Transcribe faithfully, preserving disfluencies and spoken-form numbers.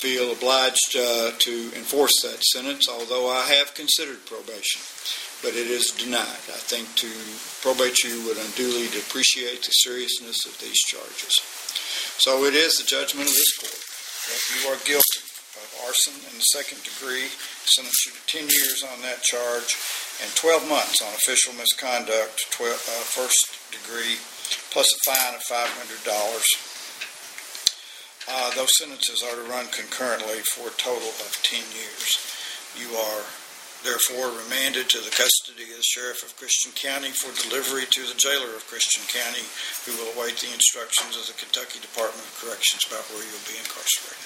feel obliged uh, to enforce that sentence, although I have considered probation. But it is denied. I think to probate you would unduly depreciate the seriousness of these charges. So it is the judgment of this court that you are guilty of arson in the second degree, sentence you to ten years on that charge, and twelve months on official misconduct, twelve, uh, first degree, plus a fine of five hundred dollars. Uh, those sentences are to run concurrently for a total of ten years. You are therefore remanded to the custody of the Sheriff of Christian County for delivery to the jailer of Christian County, who will await the instructions of the Kentucky Department of Corrections about where you'll be incarcerated.